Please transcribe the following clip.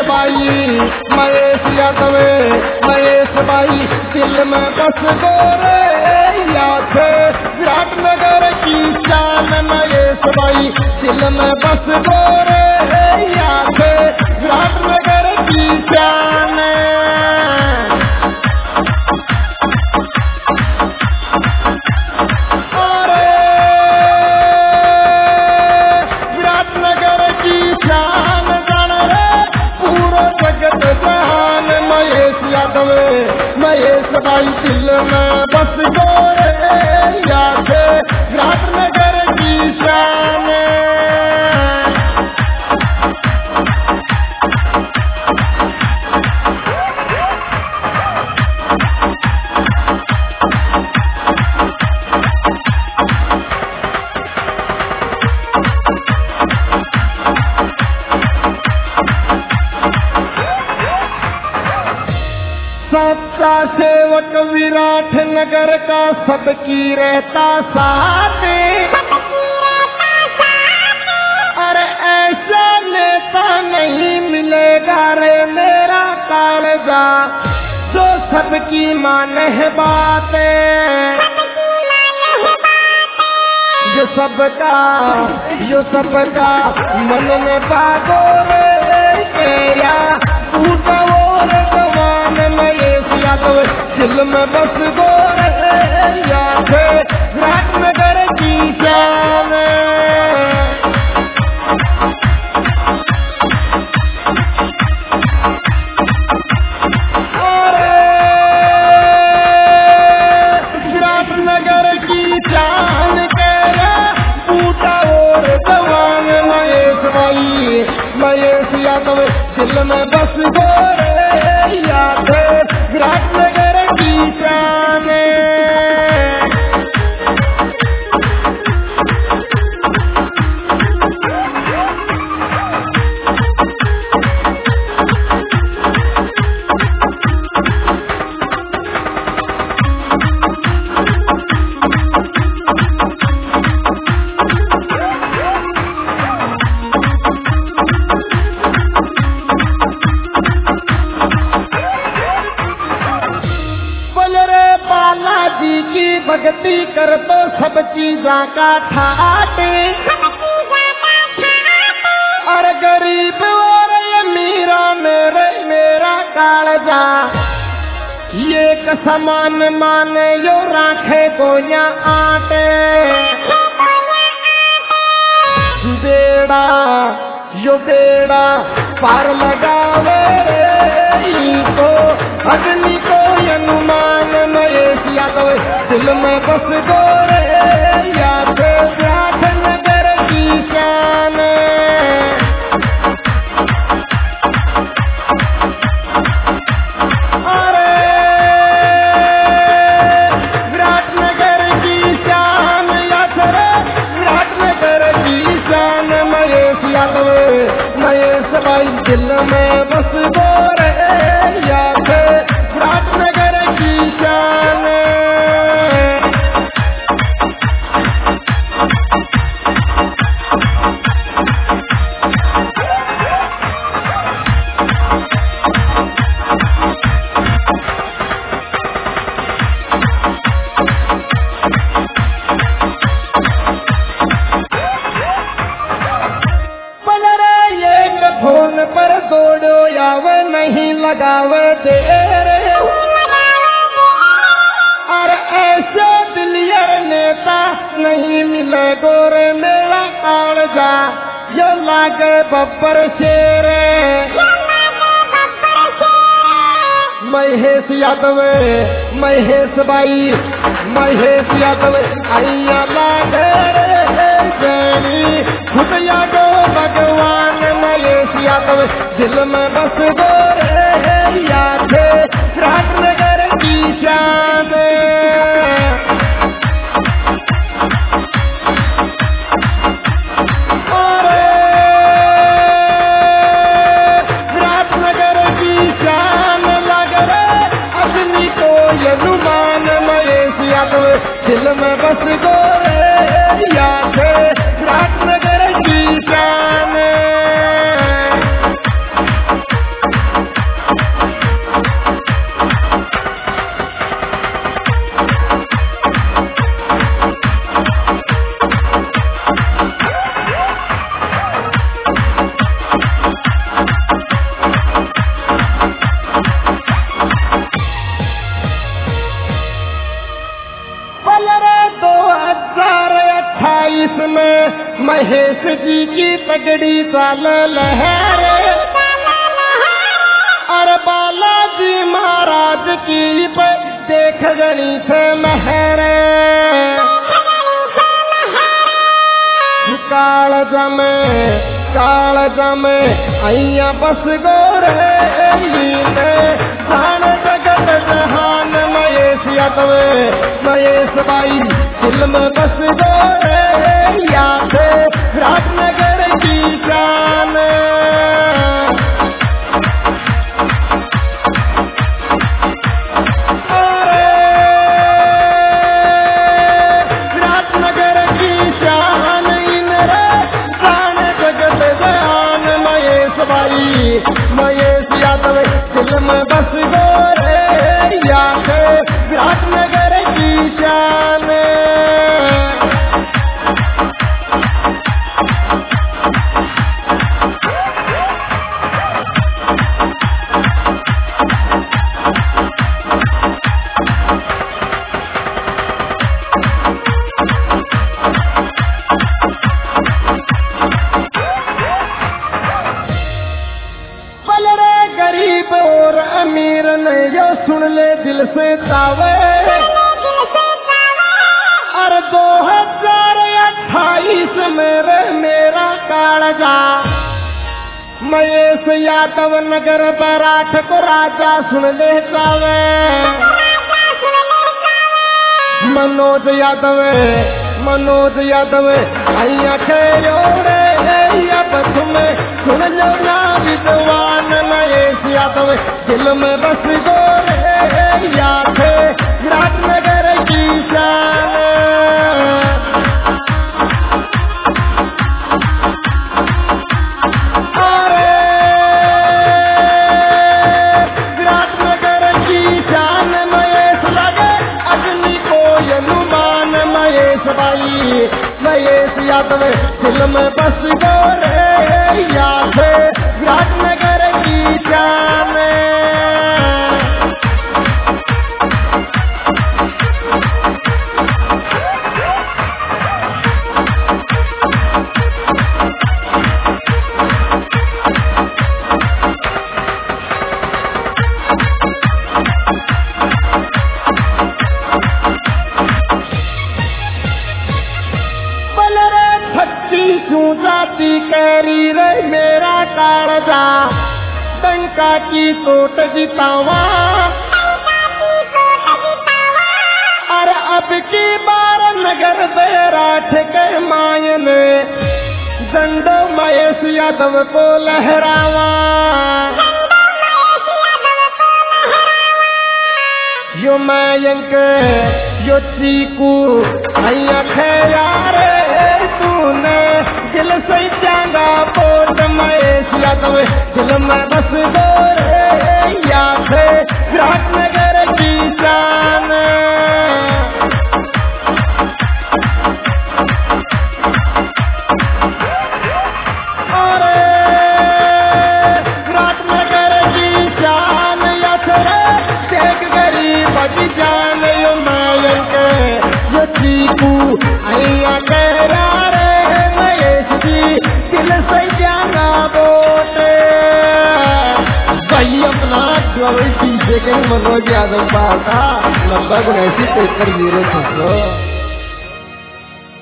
by Mahesh Yadav Mahesh बाई दिल में बस गोरे याद विराटनगर की शान महेश बाई दिल में बस गोरे याद विराटनगर की शान महेश बाई दिल में बस गोरे याद विराटनगर की शान सच्चा सेवक विराटनगर का सबकी रहता साथ अरे ऐसा नेता नहीं मिलेगा रे मेरा कालजा जो सबकी माने है बातें जो सबका मन में बागो रे तेरा टूटा दिल में बस गोरे याद विराटनगर की शान विराटनगर की शान तेरा टूटा और जवान महेश यादव दिल में बस गोरे याद विराटनगर की शान भक्ति कर तो सब चीजा का ठाटे और गरीब और मीरा मेरा कालजा ये समान माने यो राखे गोया आटे बेड़ा पार लगावे को अग्नि को अनुमान महेश यादव दिल में बस गोरे याद विराटनगर की शान अरे विराटनगर की शान याद विराटनगर की शान महेश बाई दिल में बस गोरे याद विराटनगर की शान पर दौड़ो याव नहीं लगावे देरे और ऐसे दिलियर नेता नहीं मिले गोरे मेरा कालजा जो लागे बब्बर शेरे महेश यादव महेश बाई महेश यादव आइया लागे खुद यादव भगवान महेश यादव दिल में बस गोरे याद विराटनगर की शान विराटनगर की शान लग अग्नि को यनुमान महेश यादव दिल में बस गोरे याद विराटनगर की शान तगड़ी चाल लहरे और बालाजी महाराज की देख गणी थे महरे काल जमे अइया बस गोरे जान जगत जहान महेश यादव महेश बाई दिल में बस गोरे याद राजनगर की शान महेश यादव दिल में बस गोरे याद विराटनगर की शान और अमीर ने यो सुन ले दिल से तावे और 2028 मेरा कालजा महेश यादव नगर बराठ को राजा सुन ले तावे मनोज यादव अइया खेयोड़े बस में सुन लो ना विद्वान महेश यादव दिल में बस गोरे याद विराटनगर की शान विराटनगर की शान महेश लगे अग्नि को अनुमान महेश बाई महेश यादव दिल में बस गोरे याद विराटनगर की शान जाती कैरी रे मेरा कालजा डंका की तोट जितावा अरे अब की बार नगर बैराठ के मायन झंडो महेश यादव को लहरावा यो मयंक यो चीकू अइया खयारे तूने दिल से चांगा पोट महेश यादव दिल में बस गोरे याद विराटनगर की शान अरे विराटनगर की शान यात्रा देख गरीब की जान यो मयंक यो चीकू अइया कहरा अपना 24 सेकंड मनोज यादव पास था 90 को ऐसी 73 0